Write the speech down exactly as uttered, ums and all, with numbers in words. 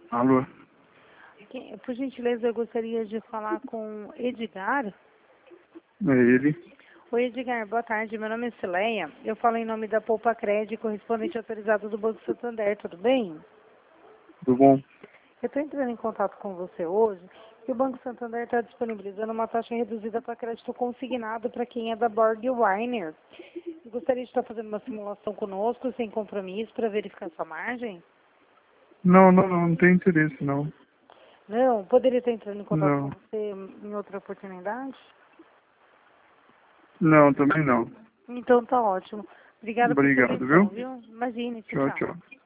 Alô? Quem- Por gentileza, eu gostaria de falar com Edgar. É ele? Oi, Edgar, boa tarde. Meu nome é Cileia. Eu falo em nome da Poupa Cred, correspondente autorizado do Banco Santander, tudo bem? Tudo bom? Eu estou entrando em contato com você hoje e o Banco Santander está disponibilizando uma taxa reduzida para crédito consignado para quem é da Borg Weiner. Eu gostaria de estar fazendo uma simulação conosco, sem compromisso, para verificar sua margem? Não, não, não, não tem interesse, não. Não, poderia estar entrando em contato com Não. você em outra oportunidade? Não, também não. Então tá ótimo. Obrigada por sua Obrigado, atenção, viu? viu? Imagine, tchau, Tchau, tchau. tchau.